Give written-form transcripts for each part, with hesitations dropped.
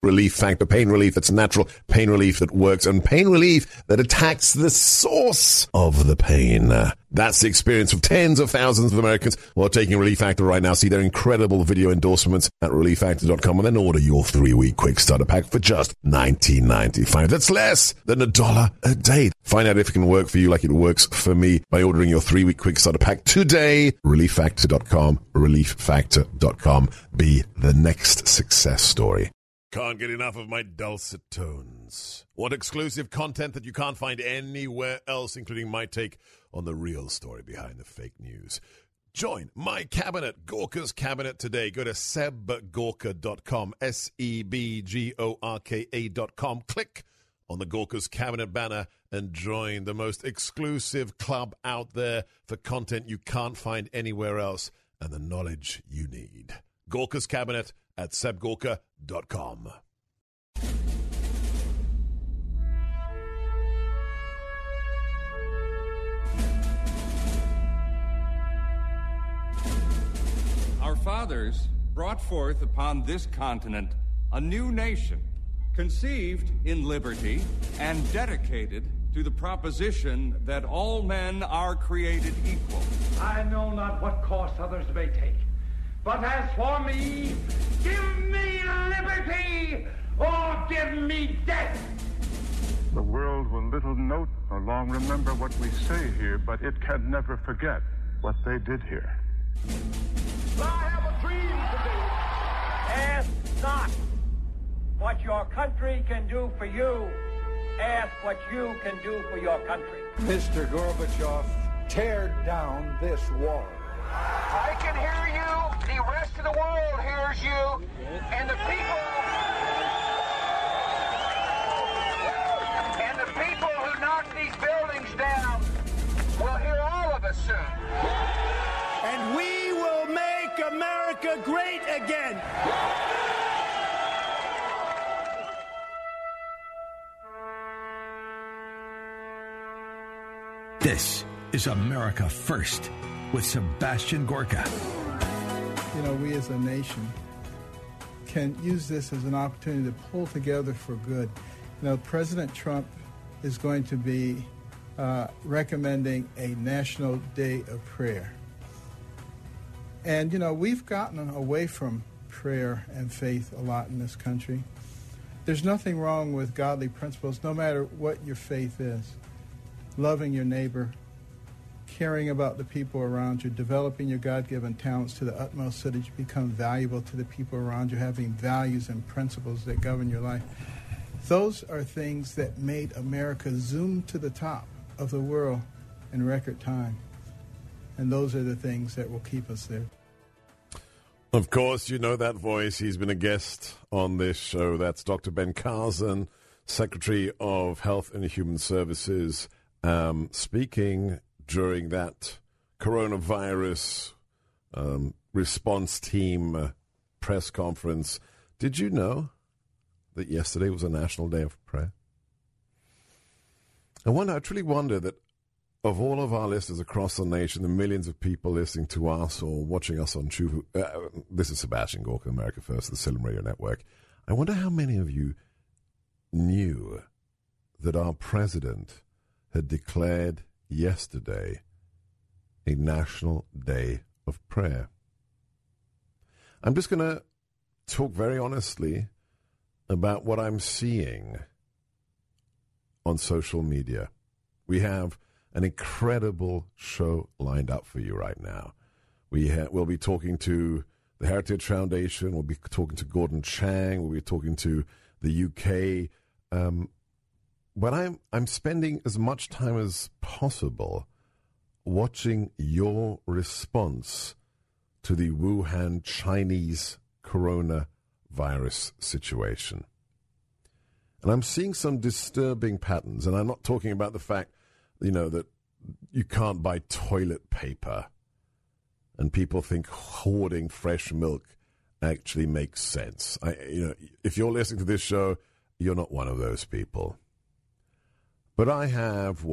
relief factor, pain relief that's natural, pain relief that works, and pain relief that attacks the source of the pain. That's the experience of tens of thousands of Americans who are taking Relief Factor right now. See their incredible video endorsements at relieffactor.com and then order your 3-week quick starter pack for just $19.95. That's less than $1 a day. Find out if it can work for you like it works for me by ordering your 3-week quick starter pack today. Relieffactor.com, relieffactor.com. Be the next success story. Can't get enough of my dulcet tones. Want exclusive content that you can't find anywhere else, including my take on the real story behind the fake news? Join my cabinet, Gorka's Cabinet, today. Go to sebgorka.com, sebgorka.com. Click on the Gorka's Cabinet banner and join the most exclusive club out there for content you can't find anywhere else and the knowledge you need. Gorka's Cabinet at sebgorka.com. Our fathers brought forth upon this continent a new nation, conceived in liberty and dedicated to the proposition that all men are created equal. I know not what course others may take, but as for me, give me liberty or give me death. The world will little note nor long remember what we say here, but it can never forget what they did here. I have a dream today. Ask not what your country can do for you. Ask what you can do for your country. Mr. Gorbachev, tear down this wall. I can hear you. The rest of the world hears you. And the people who knock these buildings down will hear all of us soon. And we will make America great again. This is America First with Sebastian Gorka. You know, we as a nation can use this as an opportunity to pull together for good. You know, President Trump is going to be recommending a National Day of Prayer. And, you know, we've gotten away from prayer and faith a lot in this country. There's nothing wrong with godly principles, no matter what your faith is. Loving your neighbor, caring about the people around you, developing your God-given talents to the utmost so that you become valuable to the people around you, having values and principles that govern your life. Those are things that made America zoom to the top of the world in record time. And those are the things that will keep us there. Of course, you know that voice. He's been a guest on this show. That's Dr. Ben Carson, Secretary of Health and Human Services, speaking during that coronavirus response team press conference. Did you know that yesterday was a National Day of Prayer? I truly wonder that of all of our listeners across the nation, the millions of people listening to us or watching us on True, this is Sebastian Gorka, America First, the Salem Radio Network. I wonder how many of you knew that our president had declared yesterday a National Day of Prayer. I'm just going to talk very honestly about what I'm seeing on social media. We have an incredible show lined up for you right now. We'll be talking to the Heritage Foundation. We'll be talking to Gordon Chang. We'll be talking to the UK. But I'm spending as much time as possible watching your response to the Wuhan Chinese coronavirus situation. And I'm seeing some disturbing patterns. And I'm not talking about the fact, you know, that you can't buy toilet paper and people think hoarding fresh milk actually makes sense. If you're listening to this show, you're not one of those people. But I have,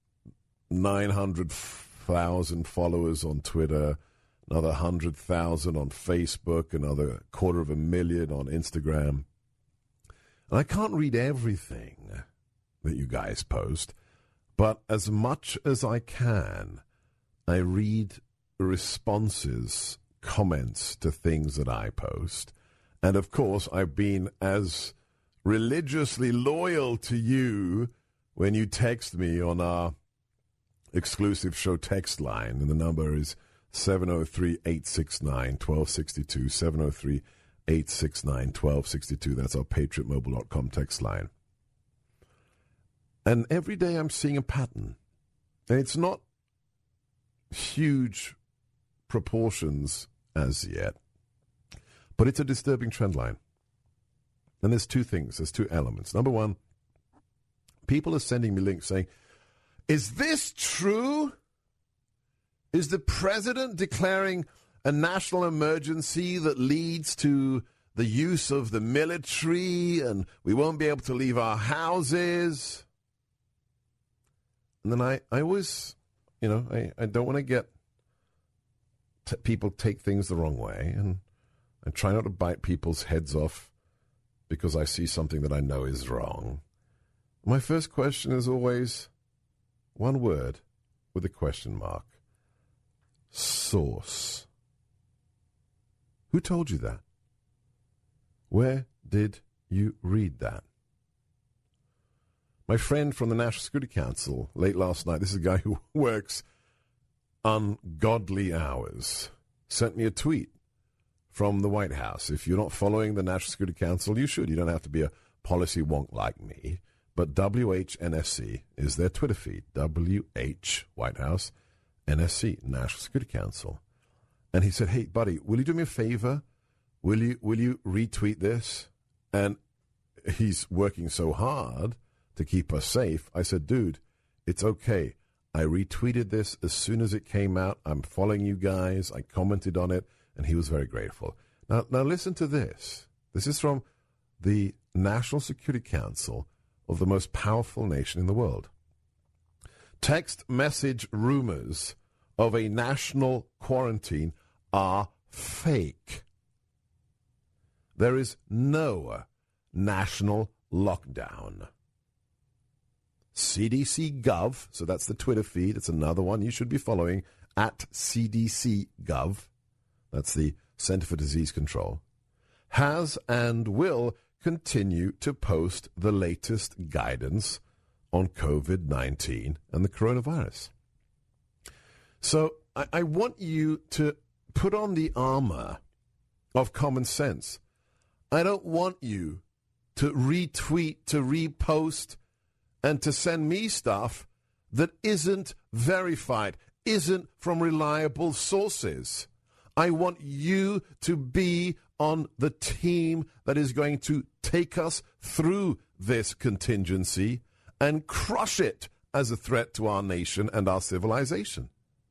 900,000 followers on Twitter, another 100,000 on Facebook, another 250,000 on Instagram. And I can't read everything that you guys post, but as much as I can, I read responses, comments to things that I post. And of course, I've been as religiously loyal to you when you text me on our exclusive show text line. And the number is 703-869-1262, 703-869-1262. That's our patriotmobile.com text line. And every day I'm seeing a pattern. And it's not huge proportions as yet, but it's a disturbing trend line. And there's two things, there's two elements. Number one, people are sending me links saying, is this true? Is the president declaring a national emergency that leads to the use of the military and we won't be able to leave our houses? And then I always, I don't want to get people take things the wrong way, and I try not to bite people's heads off because I see something that I know is wrong. My first question is always one word with a question mark. Source. Who told you that? Where did you read that? My friend from the National Security Council, late last night, this is a guy who works ungodly hours, sent me a tweet from the White House. If you're not following the National Security Council, you should. You don't have to be a policy wonk like me. But WHNSC is their Twitter feed. WH, White House, NSC, National Security Council. And he said, hey, buddy, will you do me a favor? Will you retweet this? And he's working so hard to keep us safe. I said, dude, it's okay. I retweeted this as soon as it came out. I'm following you guys. I commented on it, and he was very grateful. Now listen to this. This is from the National Security Council of the most powerful nation in the world. Text message rumors of a national quarantine are fake. There is no national lockdown. CDC Gov, so that's the Twitter feed. It's another one you should be following, at CDC Gov. That's the Center for Disease Control. Has and will continue to post the latest guidance on COVID-19 and the coronavirus. So I want you to put on the armor of common sense. I don't want you to retweet, to repost, and to send me stuff that isn't verified, isn't from reliable sources. I want you to be on the team that is going to take us through this contingency and crush it as a threat to our nation and our civilization.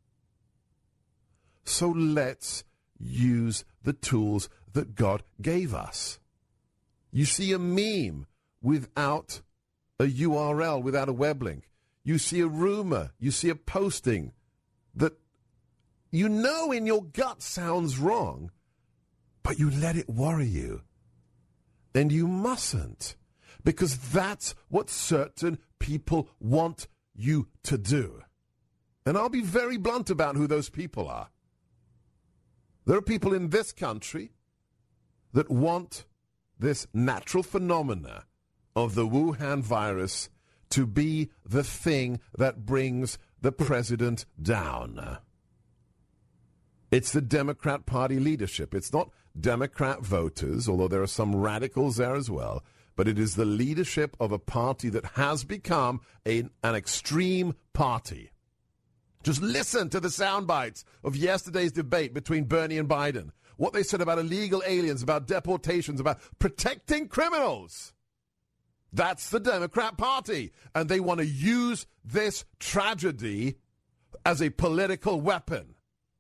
So let's use the tools that God gave us. You see a meme without a URL, without a web link. You see a rumor, you see a posting that you know in your gut sounds wrong, but you let it worry you. And you mustn't, because that's what certain people want you to do. And I'll be very blunt about who those people are. There are people in this country that want this natural phenomena of the Wuhan virus to be the thing that brings the president down. It's the Democrat Party leadership. It's not Democrat voters, although there are some radicals there as well, but it is the leadership of a party that has become an extreme party. Just listen to the sound bites of yesterday's debate between Bernie and Biden. What they said about illegal aliens, about deportations, about protecting criminals. That's the Democrat Party. And they want to use this tragedy as a political weapon.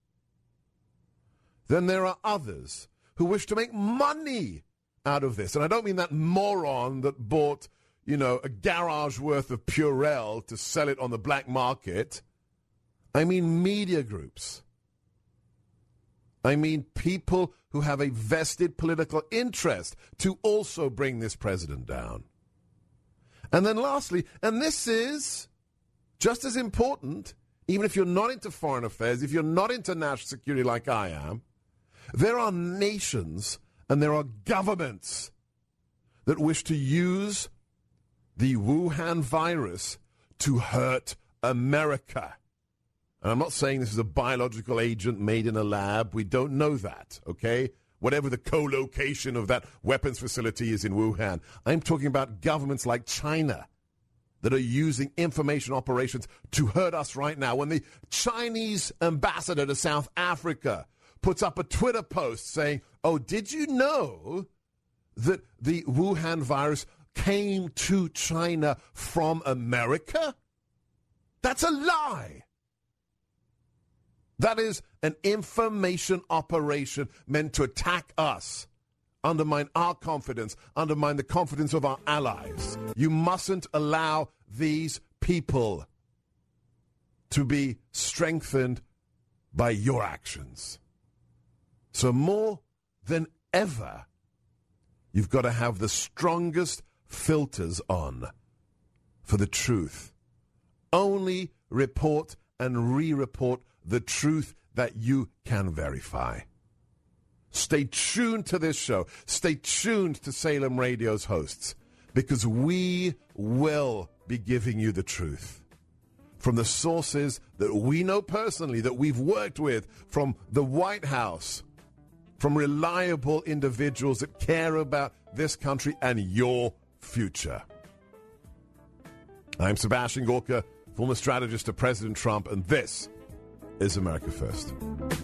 Then there are others who wish to make money out of this. And I don't mean that moron that bought, a garage worth of Purell to sell it on the black market. I mean media groups I mean people who have a vested political interest to also bring this president down. And then lastly, and this is just as important, even if you're not into foreign affairs, if you're not into national security like I am, there are nations and there are governments that wish to use the Wuhan virus to hurt America. And I'm not saying this is a biological agent made in a lab. We don't know that, okay? Whatever the co-location of that weapons facility is in Wuhan. I'm talking about governments like China that are using information operations to hurt us right now. When the Chinese ambassador to South Africa puts up a Twitter post saying, oh, did you know that the Wuhan virus came to China from America? That's a lie. That is an information operation meant to attack us, undermine our confidence, undermine the confidence of our allies. You mustn't allow these people to be strengthened by your actions. So more than ever, you've got to have the strongest filters on for the truth. Only report and re-report the truth that you can verify. Stay tuned to this show. Stay tuned to Salem Radio's hosts, because we will be giving you the truth from the sources that we know personally, that we've worked with, from the White House, from reliable individuals that care about this country and your future. I'm Sebastian Gorka, former strategist to President Trump, and this is America First.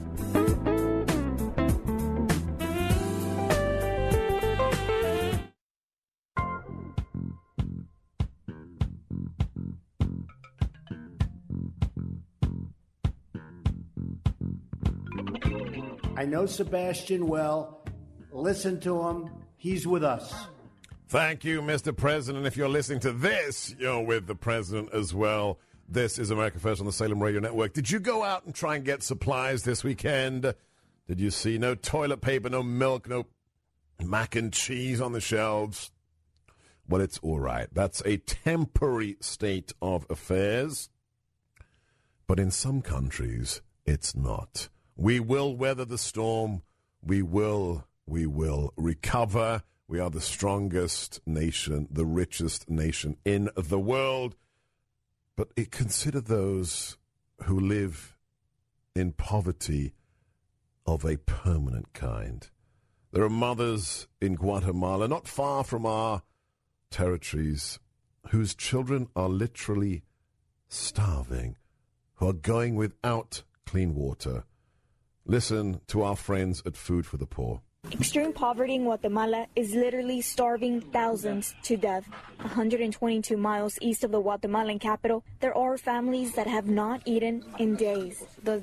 I know Sebastian well. Listen to him. He's with us. Thank you, Mr. President. If you're listening to this, you're with the president as well. This is America First on the Salem Radio Network. Did you go out and try and get supplies this weekend? Did you see no toilet paper, no milk, no mac and cheese on the shelves? Well, it's all right. That's a temporary state of affairs. But in some countries, it's not. We will weather the storm. We will recover. We are the strongest nation, the richest nation in the world. But consider those who live in poverty of a permanent kind. There are mothers in Guatemala, not far from our territories, whose children are literally starving, who are going without clean water. Listen to our friends at Food for the Poor. Extreme poverty in Guatemala is literally starving thousands to death. 122 miles east of the Guatemalan capital, there are families that have not eaten in days.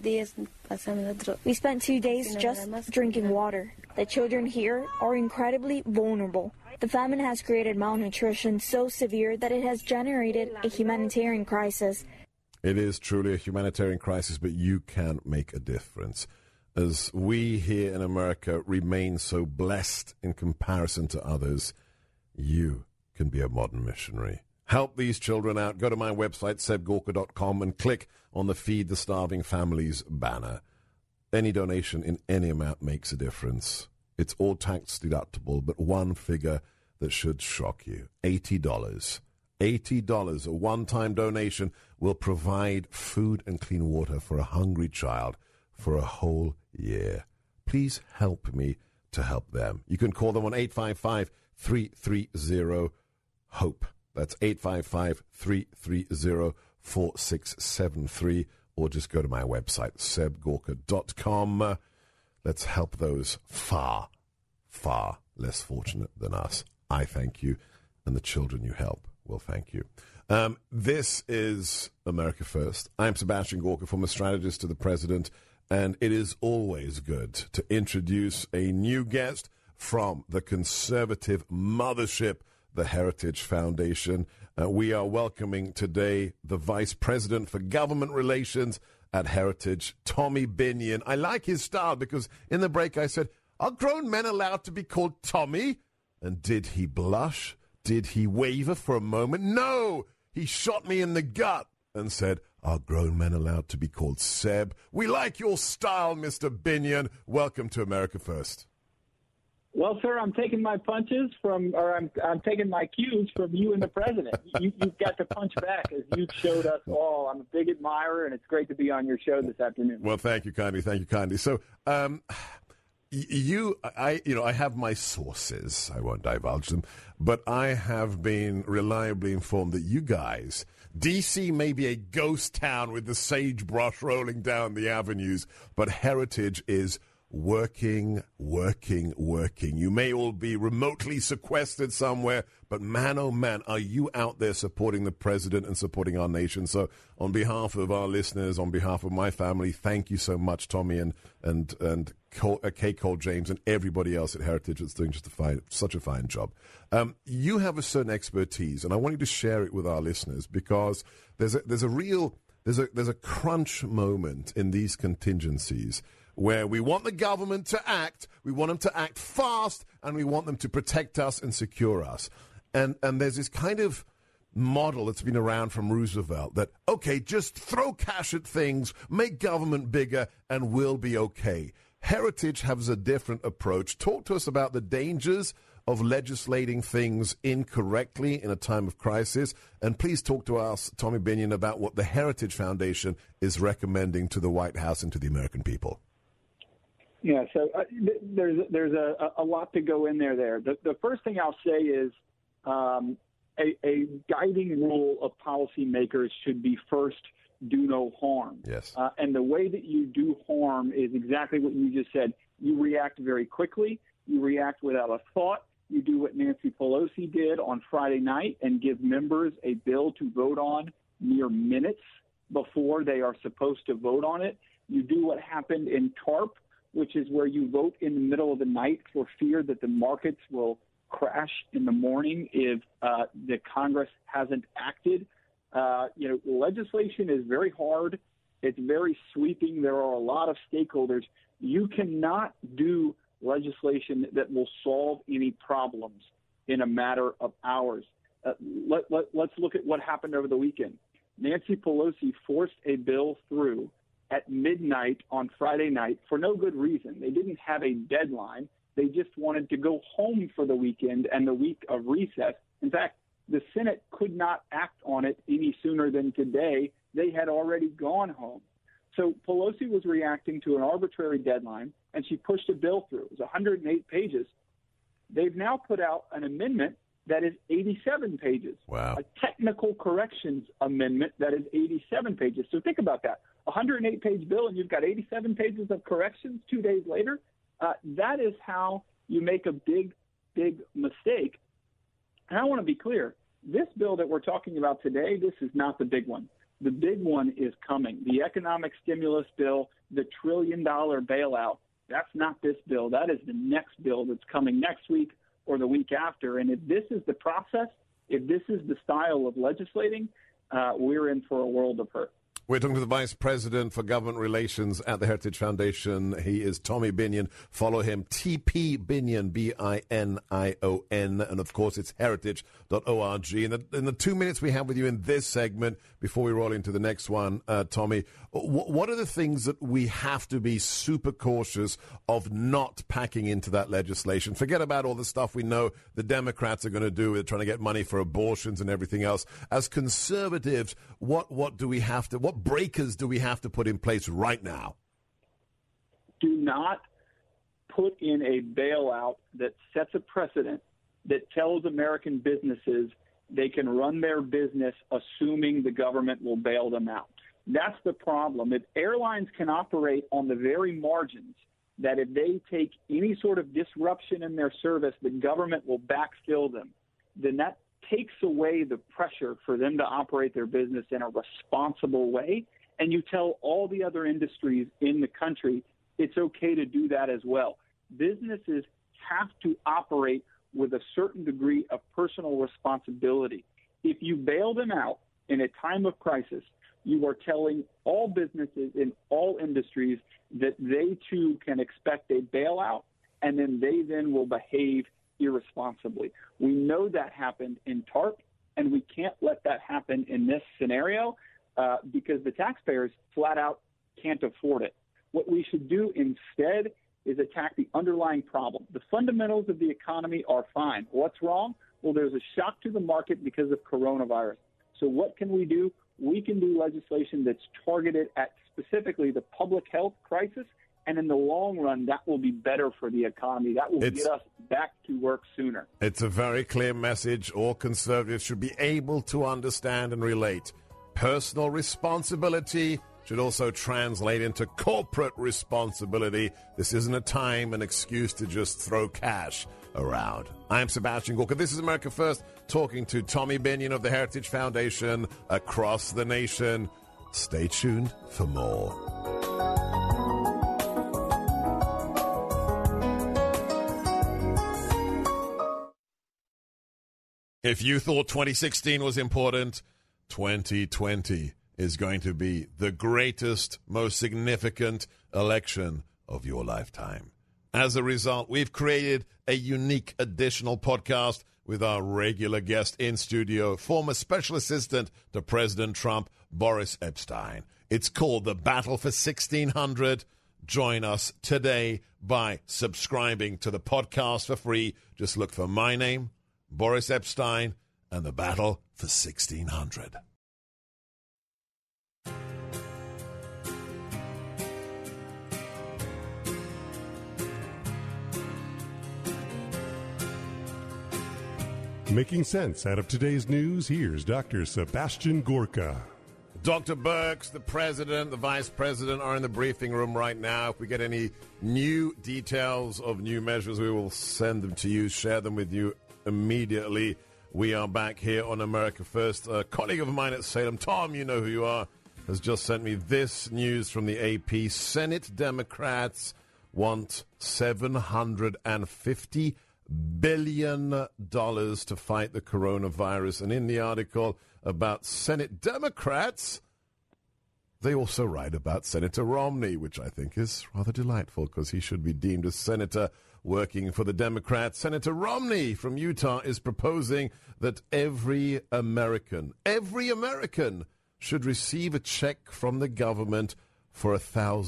We spent 2 days just drinking water. The children here are incredibly vulnerable. The famine has created malnutrition so severe that it has generated a humanitarian crisis. It is truly a humanitarian crisis, but you can make a difference. As we here in America remain so blessed in comparison to others, you can be a modern missionary. Help these children out. Go to my website, sebgorka.com, and click on the Feed the Starving Families banner. Any donation in any amount makes a difference. It's all tax deductible, but one figure that should shock you, $80. $80, a one-time donation, will provide food and clean water for a hungry child for a whole year. Please help me to help them. You can call them on 855-330-HOPE. That's 855-330-4673, or just go to my website, sebgorka.com. Let's help those far, far less fortunate than us. I thank you, and the children you help will thank you. This is America First. I'm Sebastian Gorka, former strategist to the president, and it is always good to introduce a new guest from the conservative mothership, the Heritage Foundation. We are welcoming today the Vice President for Government Relations at Heritage, Tommy Binion. I like his style because in the break I said, are grown men allowed to be called Tommy? And did he blush? Did he waver for a moment? No! He shot me in the gut and said, are grown men allowed to be called Seb? We like your style, Mr. Binion. Welcome to America First. Well, sir, I'm taking my punches I'm taking my cues from you and the president. You've got to punch back, as you've showed us all. I'm a big admirer, and it's great to be on your show this afternoon. Well, thank you kindly. Thank you kindly. So, I have my sources. I won't divulge them, but I have been reliably informed that you guys, D.C. may be a ghost town with the sagebrush rolling down the avenues, but Heritage is working. You may all be remotely sequestered somewhere, but man, oh man, are you out there supporting the president and supporting our nation? So on behalf of our listeners, on behalf of my family, thank you so much, Tommy and Kay Cole James and everybody else at Heritage that's doing such a fine job. You have a certain expertise, and I want you to share it with our listeners because there's a crunch moment in these contingencies where we want the government to act, we want them to act fast, and we want them to protect us and secure us. And there's this kind of model that's been around from Roosevelt that, okay, just throw cash at things, make government bigger, and we'll be okay. Heritage has a different approach. Talk to us about the dangers of legislating things incorrectly in a time of crisis. And please talk to us, Tommy Binion, about what the Heritage Foundation is recommending to the White House and to the American people. Yeah, so there's a lot to go in there. The first thing I'll say is a guiding rule of policymakers should be first, do no harm. Yes. And the way that you do harm is exactly what you just said. You react very quickly. You react without a thought. You do what Nancy Pelosi did on Friday night and give members a bill to vote on mere minutes before they are supposed to vote on it. You do what happened in TARP, which is where you vote in the middle of the night for fear that the markets will crash in the morning if the Congress hasn't acted. Legislation is very hard. It's very sweeping. There are a lot of stakeholders. You cannot do legislation that will solve any problems in a matter of hours. Let's look at what happened over the weekend. Nancy Pelosi forced a bill through at midnight on Friday night for no good reason. They didn't have a deadline. They just wanted to go home for the weekend and the week of recess. In fact, the Senate could not act on it any sooner than today. They had already gone home. So Pelosi was reacting to an arbitrary deadline, and she pushed a bill through. It was 108 pages. They've now put out an amendment that is 87 pages. Wow. A technical corrections amendment that is 87 pages. So think about that. A 108-page bill, and you've got 87 pages of corrections 2 days later. That is how you make a big, big mistake. And I want to be clear. This bill that we're talking about today, this is not the big one. The big one is coming. The economic stimulus bill, the $1 trillion bailout, that's not this bill. That is the next bill that's coming next week or the week after. And if this is the process, if this is the style of legislating, we're in for a world of hurt. We're talking to the Vice President for Government Relations at the Heritage Foundation. He is Tommy Binion. Follow him, TP Binion, B-I-N-I-O-N. And, of course, it's heritage.org. In the 2 minutes we have with you in this segment, before we roll into the next one, Tommy, what are the things that we have to be super cautious of not packing into that legislation? Forget about all the stuff we know the Democrats are going to do. They're trying to get money for abortions and everything else. As conservatives, what do we have to, what breakers do we have to put in place right now? Do not put in a bailout that sets a precedent that tells American businesses they can run their business assuming the government will bail them out. That's the problem. If airlines can operate on the very margins that if they take any sort of disruption in their service, the government will backfill them, then that takes away the pressure for them to operate their business in a responsible way. And you tell all the other industries in the country it's okay to do that as well. Businesses have to operate with a certain degree of personal responsibility. If you bail them out in a time of crisis, you are telling all businesses in all industries that they too can expect a bailout, and then they will behave irresponsibly. We know that happened in TARP, and we can't let that happen in this scenario because the taxpayers flat out can't afford it. What we should do instead is attack the underlying problem. The fundamentals of the economy are fine. What's wrong? Well, there's a shock to the market because of coronavirus. So what can we do? We can do legislation that's targeted at specifically the public health crisis, and in the long run, that will be better for the economy. That will get us back to work sooner. It's a very clear message. All conservatives should be able to understand and relate. Personal responsibility should also translate into corporate responsibility. This isn't a time, an excuse to just throw cash around. I'm Sebastian Gorka. This is America First, talking to Tommy Binion of the Heritage Foundation across the nation. Stay tuned for more. If you thought 2016 was important, 2020 is going to be the greatest, most significant election of your lifetime. As a result, we've created a unique additional podcast with our regular guest in studio, former Special Assistant to President Trump, Boris Epshteyn. It's called The Battle for 1600. Join us today by subscribing to the podcast for free. Just look for my name, Boris Epshteyn, and The Battle for 1600. Making sense out of today's news, here's Dr. Sebastian Gorka. Dr. Birx, the president, the vice president are in the briefing room right now. If we get any new details of new measures, we will send them to you, share them with you immediately. We are back here on America First. A colleague of mine at Salem, Tom, you know who you are, has just sent me this news from the AP. Senate Democrats want $750 billion to fight the coronavirus. And in the article about Senate Democrats, they also write about Senator Romney, which I think is rather delightful because he should be deemed a senator working for the Democrats. Senator Romney from Utah is proposing that every American should receive a check from the government for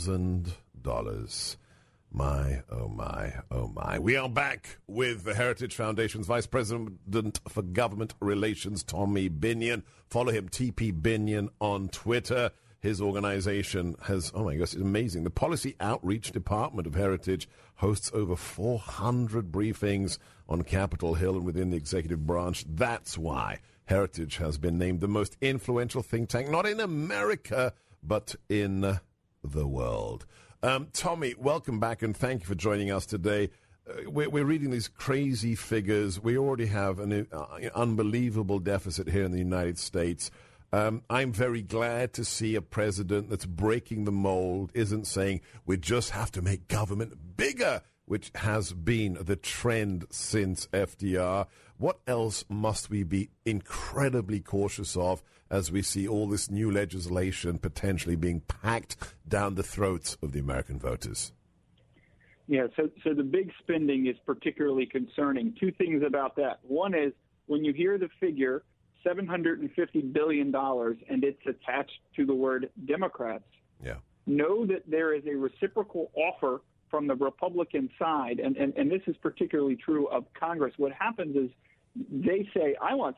$1,000. My, oh my, oh my. We are back with the Heritage Foundation's Vice President for Government Relations, Tommy Binion. Follow him, TP Binion, on Twitter. His organization has, oh my gosh, it's amazing. The Policy Outreach Department of Heritage hosts over 400 briefings on Capitol Hill and within the executive branch. That's why Heritage has been named the most influential think tank, not in America, but in the world. Tommy, welcome back, and thank you for joining us today. We're reading these crazy figures. We already have an unbelievable deficit here in the United States. I'm very glad to see a president that's breaking the mold, isn't saying we just have to make government bigger, which has been the trend since FDR. What else must we be incredibly cautious of as we see all this new legislation potentially being packed down the throats of the American voters? Yeah, so the big spending is particularly concerning. Two things about that. One is when you hear the figure $750 billion and it's attached to the word Democrats, know that there is a reciprocal offer from the Republican side, and this is particularly true of Congress. What happens is they say, I want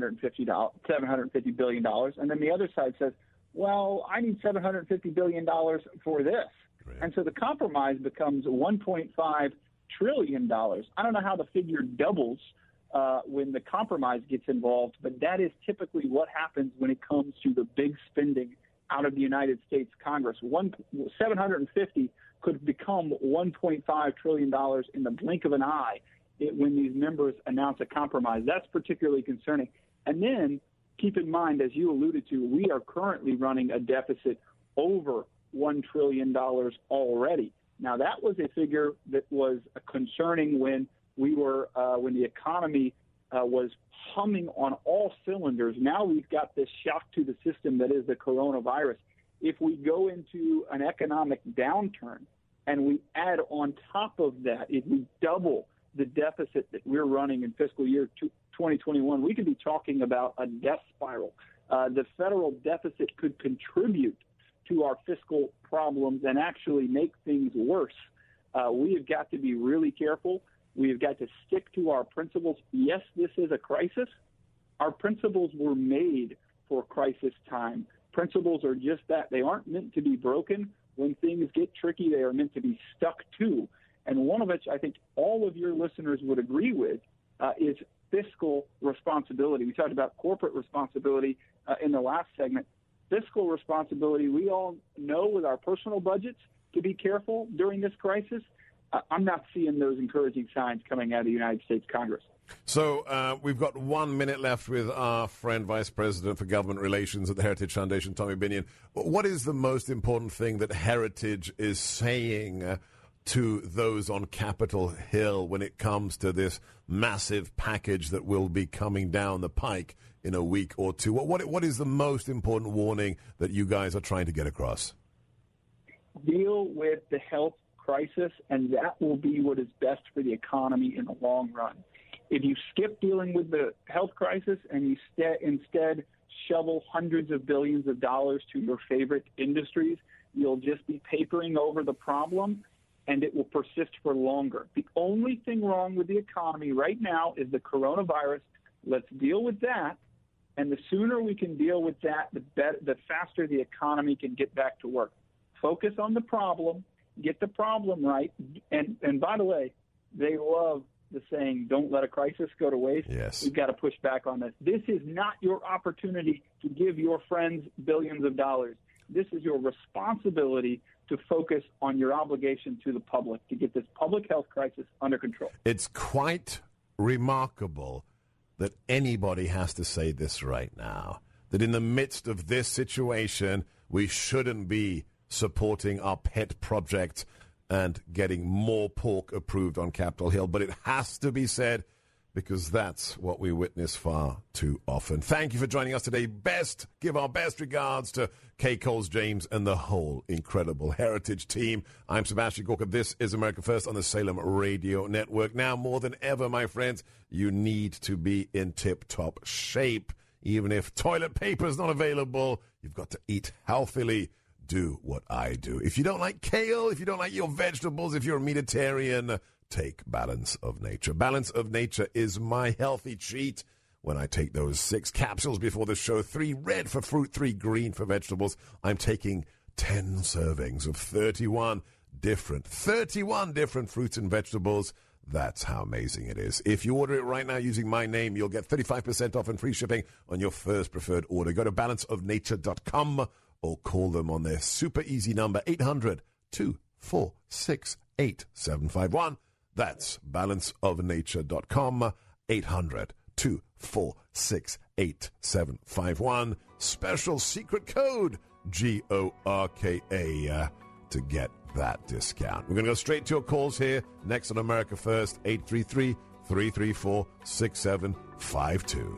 $750 billion, and then the other side says, well, I need $750 billion for this. Right. And so the compromise becomes $1.5 trillion. I don't know how the figure doubles when the compromise gets involved, but that is typically what happens when it comes to the big spending out of the United States Congress. 750 could become $1.5 trillion in the blink of an eye when these members announce a compromise. That's particularly concerning. And then keep in mind, as you alluded to, we are currently running a deficit over $1 trillion already. Now, that was a figure that was concerning when we were when the economy was humming on all cylinders. Now we've got this shock to the system that is the coronavirus. If we go into an economic downturn and we add on top of that, if we double the deficit that we're running in fiscal year 2021, we could be talking about a death spiral. The federal deficit could contribute to our fiscal problems and actually make things worse. We have got to be really careful. We have got to stick to our principles. Yes, this is a crisis. Our principles were made for crisis time. Principles are just that. They aren't meant to be broken. When things get tricky, they are meant to be stuck to. And one of which I think all of your listeners would agree with is fiscal responsibility. We talked about corporate responsibility in the last segment. Fiscal responsibility, we all know with our personal budgets to be careful during this crisis. I'm not seeing those encouraging signs coming out of the United States Congress. So we've got 1 minute left with our friend, Vice President for Government Relations at the Heritage Foundation, Tommy Binion. What is the most important thing that Heritage is saying to those on Capitol Hill when it comes to this massive package that will be coming down the pike in a week or two? What is the most important warning that you guys are trying to get across? Deal with the health crisis, and that will be what is best for the economy in the long run. If you skip dealing with the health crisis and you instead shovel hundreds of billions of dollars to your favorite industries, you'll just be papering over the problem, and it will persist for longer. The only thing wrong with the economy right now is the coronavirus. Let's deal with that, and the sooner we can deal with that, the faster the economy can get back to work. Focus on the problem, get the problem right, and by the way, they love the saying, don't let a crisis go to waste. Yes. We've got to push back on this. This is not your opportunity to give your friends billions of dollars. This is your responsibility to focus on your obligation to the public to get this public health crisis under control. It's quite remarkable that anybody has to say this right now, that in the midst of this situation, we shouldn't be supporting our pet project and getting more pork approved on Capitol Hill. But it has to be said because that's what we witness far too often. Thank you for joining us today. Give our best regards to Kay Coles James and the whole incredible Heritage team. I'm Sebastian Gorka. This is America First on the Salem Radio Network. Now more than ever, my friends, you need to be in tip-top shape. Even if toilet paper is not available, you've got to eat healthily. Do what I do. If you don't like kale, if you don't like your vegetables, if you're a meatitarian, take Balance of Nature. Balance of Nature is my healthy treat when I take those 6 capsules before the show, 3 red for fruit, 3 green for vegetables. I'm taking 10 servings of 31 different fruits and vegetables. That's how amazing it is. If you order it right now using my name, you'll get 35% off and free shipping on your first preferred order. Go to balanceofnature.com or call them on their super easy number, 800-246-8751. That's balanceofnature.com, 800-246-8751. Special secret code, GORKA, to get that discount. We're going to go straight to your calls here. Next on America First, 833-334-6752.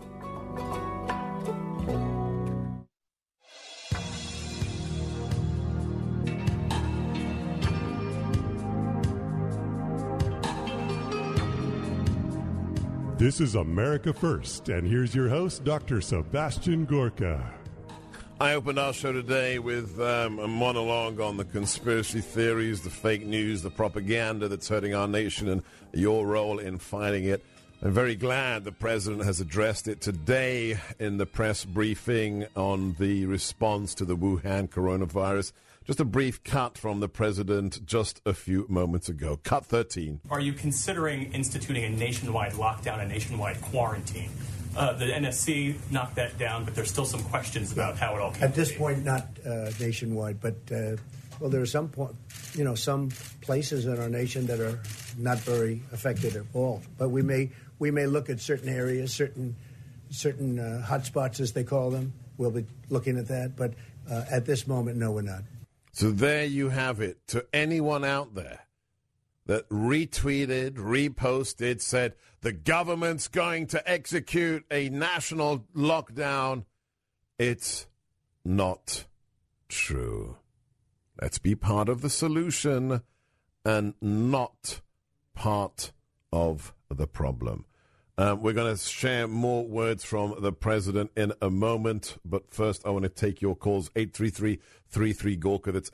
This is America First, and here's your host, Dr. Sebastian Gorka. I opened our show today with a monologue on the conspiracy theories, the fake news, the propaganda that's hurting our nation, and your role in fighting it. I'm very glad the president has addressed it today in the press briefing on the response to the Wuhan coronavirus. Just a brief cut from the president just a few moments ago. Cut 13. Are you considering instituting a nationwide lockdown, a nationwide quarantine? The NSC knocked that down, but there's still some questions about how it all came at this point, not nationwide, but well, there are some places in our nation that are not very affected at all. But we may look at certain areas, certain hotspots as they call them. We'll be looking at that, but at this moment, no, we're not. So there you have it. To anyone out there that retweeted, reposted, said the government's going to execute a national lockdown. It's not true. Let's be part of the solution and not part of the problem. We're going to share more words from the president in a moment, but first I want to take your calls. 833-33-GORKA, that's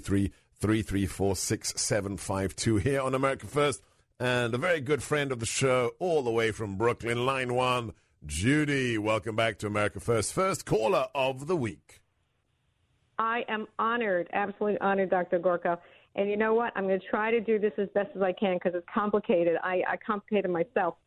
833-334-6752 here on America First. And a very good friend of the show, all the way from Brooklyn, line 1, Judy. Welcome back to America First. First caller of the week. I am honored, absolutely honored, Dr. Gorka. And you know what? I'm going to try to do this as best as I can because it's complicated. I complicated myself.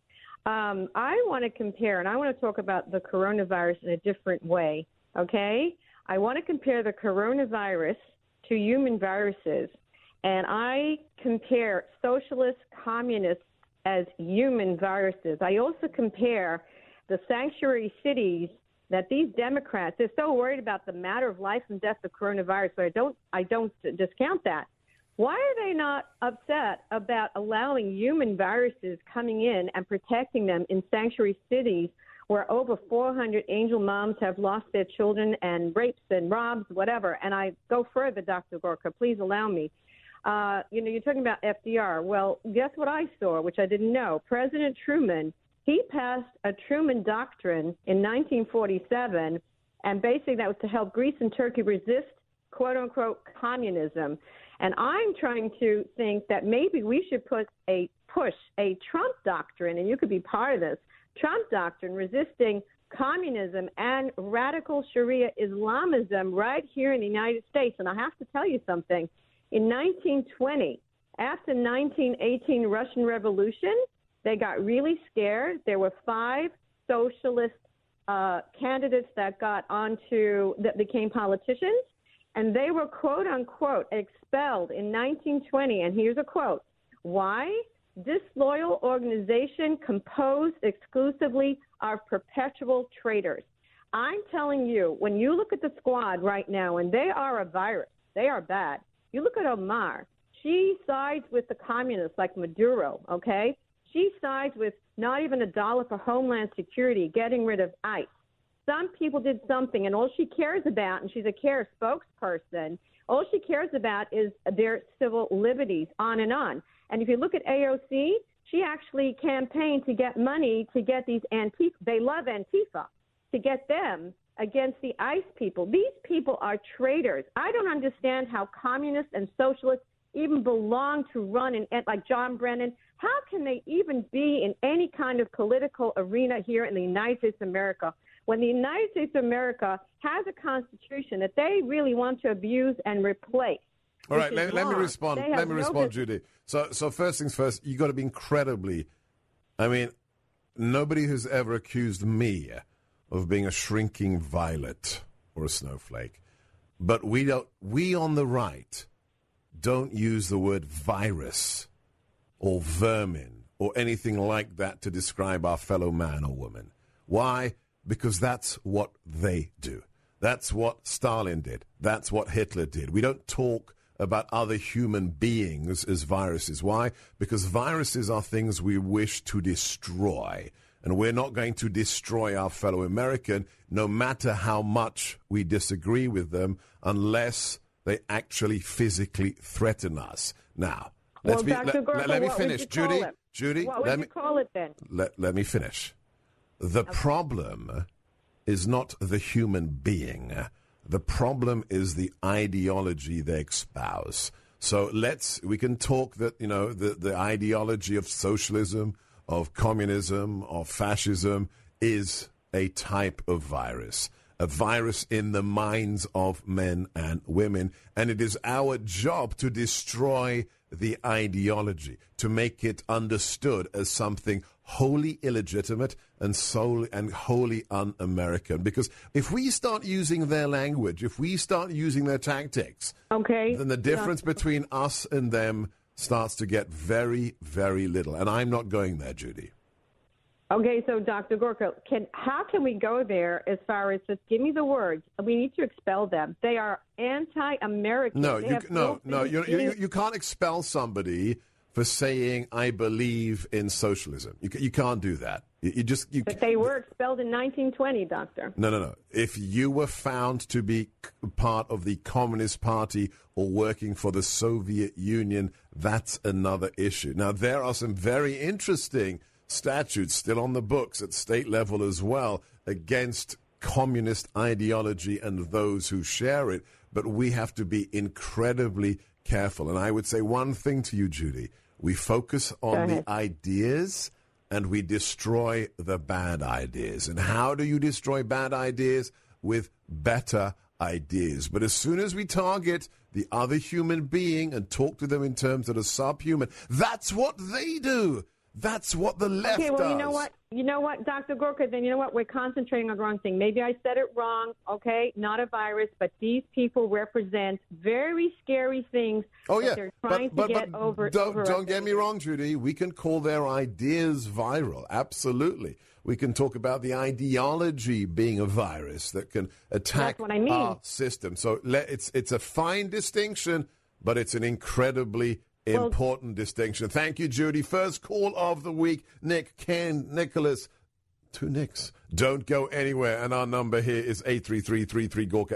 I want to compare, and I want to talk about the coronavirus in a different way, okay? I want to compare the coronavirus to human viruses, and I compare socialist communists as human viruses. I also compare the sanctuary cities that these Democrats, they're so worried about the matter of life and death of coronavirus, but I don't discount that. Why are they not upset about allowing human viruses coming in and protecting them in sanctuary cities where over 400 angel moms have lost their children and rapes and robs, whatever? And I go further, Dr. Gorka, please allow me. You're talking about FDR. Well, guess what I saw, which I didn't know? President Truman, he passed a Truman Doctrine in 1947, and basically that was to help Greece and Turkey resist, quote-unquote, communism. And I'm trying to think that maybe we should push a Trump doctrine, and you could be part of this, Trump doctrine resisting communism and radical Sharia Islamism right here in the United States. And I have to tell you something. In 1920, after 1918 Russian Revolution, they got really scared. There were 5 socialist candidates that became politicians. And they were, quote, unquote, expelled in 1920. And here's a quote. Why? Disloyal organization composed exclusively of perpetual traitors. I'm telling you, when you look at the squad right now, and they are a virus, they are bad. You look at Omar. She sides with the communists like Maduro, okay? She sides with not even $1 for Homeland Security, getting rid of ICE. Some people did something, and all she cares about, and she's a CARE spokesperson, all she cares about is their civil liberties, on and on. And if you look at AOC, she actually campaigned to get money to get these Antifa, they love Antifa, to get them against the ICE people. These people are traitors. I don't understand how communists and socialists even belong to run in, like John Brennan. How can they even be in any kind of political arena here in the United States of America when the United States of America has a constitution that they really want to abuse and replace? All right, let me respond. Let me respond, Judy. So first things first, you got to be incredibly, nobody has ever accused me of being a shrinking violet or a snowflake. But we on the right don't use the word virus or vermin or anything like that to describe our fellow man or woman. Why? Because that's what they do. That's what Stalin did. That's what Hitler did. We don't talk about other human beings as viruses. Why? Because viruses are things we wish to destroy. And we're not going to destroy our fellow American, no matter how much we disagree with them, unless they actually physically threaten us. Now, let me finish. Judy, what would you call it then? Let me finish. The problem is not the human being. The problem is the ideology they espouse. So we can talk that, the ideology of socialism, of communism, of fascism is a type of virus, a virus in the minds of men and women. And it is our job to destroy the ideology, to make it understood as something wholly illegitimate and wholly un-American. Because if we start using their language, if we start using their tactics, then the difference between us and them starts to get very, very little. And I'm not going there, Judy. Okay, so Dr. Gorka, how can we go there as far as just give me the words? We need to expel them. They are anti-American. No, you can't expel somebody for saying, I believe in socialism. You can't do that. But they were expelled in 1920, Doctor. No. If you were found to be part of the Communist Party or working for the Soviet Union, that's another issue. Now, there are some very interesting statutes still on the books at state level as well against communist ideology and those who share it, but we have to be incredibly careful. And I would say one thing to you, Judy. We focus on the ideas and we destroy the bad ideas. And how do you destroy bad ideas? With better ideas. But as soon as we target the other human being and talk to them in terms that are subhuman, that's what they do. That's what the left does. Okay, well, you know what, Dr. Gorka, then you know what? We're concentrating on the wrong thing. Maybe I said it wrong, okay? Not a virus, but these people represent very scary things that they're trying to get over. Don't get me wrong, Judy. We can call their ideas viral. Absolutely. We can talk about the ideology being a virus that can attack our system. So it's a fine distinction, but it's an incredibly important distinction. Thank you, Judy. First call of the week. Nick, Ken, Nicholas. 2 Nicks. Don't go anywhere. And our number here is 833-33-GORKA,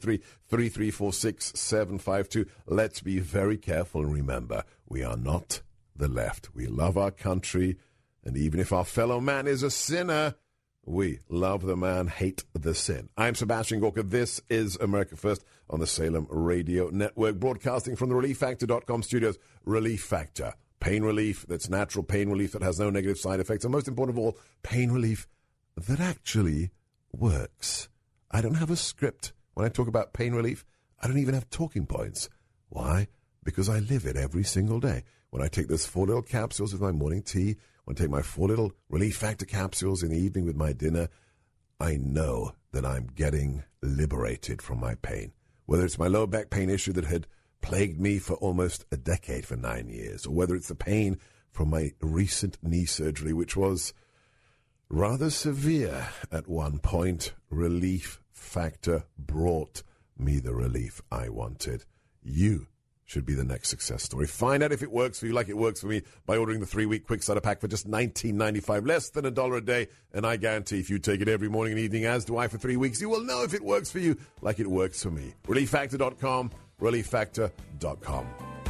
833-3346-752. Let's be very careful and remember, we are not the left. We love our country. And even if our fellow man is a sinner, we love the man, hate the sin. I'm Sebastian Gorka. This is America First on the Salem Radio Network, broadcasting from the ReliefFactor.com studios. Relief Factor. Pain relief that's natural, pain relief that has no negative side effects, and most important of all, pain relief that actually works. I don't have a script. When I talk about pain relief, I don't even have talking points. Why? Because I live it every single day. When I take those 4 little capsules with my morning tea, when I take my 4 little Relief Factor capsules in the evening with my dinner, I know that I'm getting liberated from my pain. Whether it's my lower back pain issue that had plagued me for almost a decade, for 9 years, or whether it's the pain from my recent knee surgery, which was rather severe at one point, Relief Factor brought me the relief I wanted. You should be the next success story. Find out if it works for you like it works for me by ordering the 3-week quick starter pack for just $19.95, less than $1 a day. And I guarantee if you take it every morning and evening, as do I for 3 weeks, you will know if it works for you like it works for me. ReliefFactor.com, ReliefFactor.com.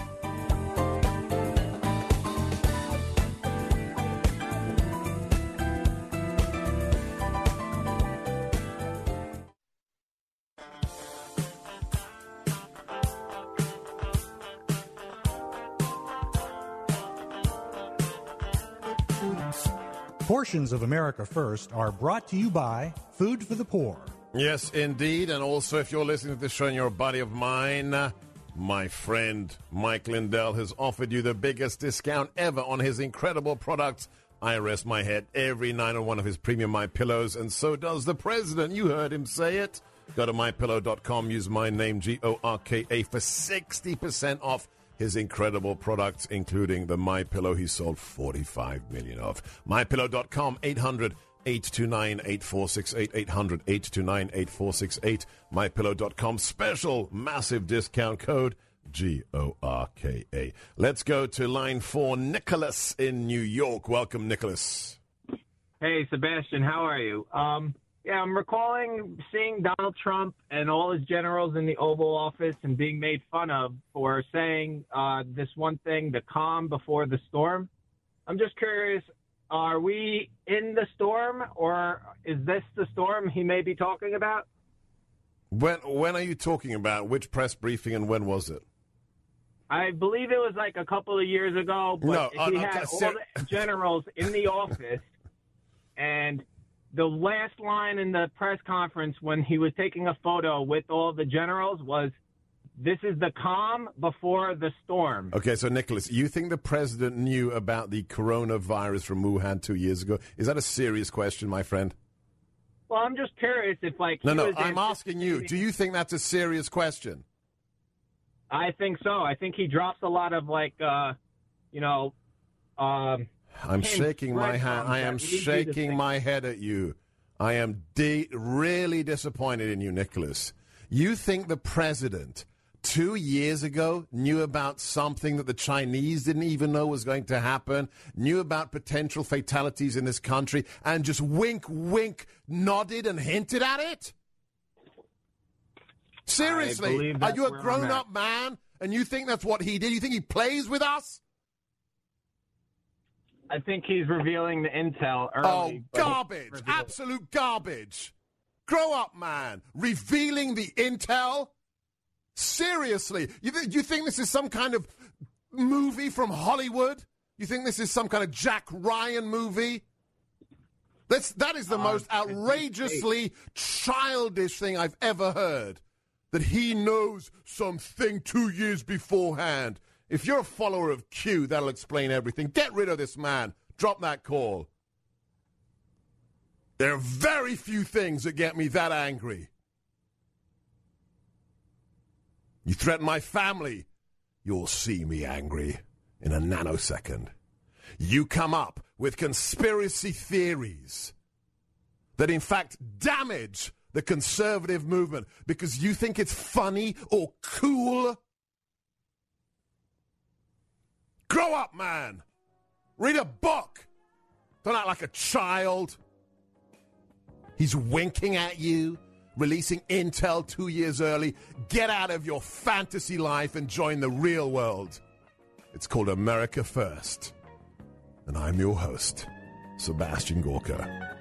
Portions of America First are brought to you by Food for the Poor. Yes, indeed. And also, if you're listening to this show and you're a buddy of mine, my friend Mike Lindell has offered you the biggest discount ever on his incredible products. I rest my head every night on one of his premium MyPillows, and so does the president. You heard him say it. Go to MyPillow.com, use my name, GORKA, for 60% off his incredible products, including the MyPillow he sold 45 million of. MyPillow.com, 800-829-8468, 800-829-8468. MyPillow.com, special massive discount code, GORKA. Let's go to line 4, Nicholas in New York. Welcome, Nicholas. Hey, Sebastian, how are you? I'm recalling seeing Donald Trump and all his generals in the Oval Office and being made fun of for saying this one thing, the calm before the storm. I'm just curious, are we in the storm, or is this the storm he may be talking about? When are you talking about? Which press briefing and when was it? I believe it was like a couple of years ago, but he had all the generals in the office, and the last line in the press conference when he was taking a photo with all the generals was, "This is the calm before the storm." Okay, so Nicholas, you think the president knew about the coronavirus from Wuhan 2 years ago? Is that a serious question, my friend? Well, I'm just curious if, like... No, I'm asking you. Do you think that's a serious question? I think so. I think he drops a lot of, like, I'm shaking my hand. I am shaking my head at you. I am really disappointed in you, Nicholas. You think the president 2 years ago, knew about something that the Chinese didn't even know was going to happen, knew about potential fatalities in this country, and just wink, wink, nodded and hinted at it? Seriously, are you a grown-up man and you think that's what he did? You think he plays with us? I think he's revealing the intel early. Oh, garbage. Absolute garbage. Grow up, man. Revealing the intel? Seriously. You think this is some kind of movie from Hollywood? You think this is some kind of Jack Ryan movie? That is the most outrageously childish thing I've ever heard. That he knows something 2 years beforehand. If you're a follower of Q, that'll explain everything. Get rid of this man. Drop that call. There are very few things that get me that angry. You threaten my family, you'll see me angry in a nanosecond. You come up with conspiracy theories that in fact damage the conservative movement because you think it's funny or cool. Grow up, man. Read a book. Don't act like a child. He's winking at you, releasing intel 2 years early. Get out of your fantasy life and join the real world. It's called America First. And I'm your host, Sebastian Gorka.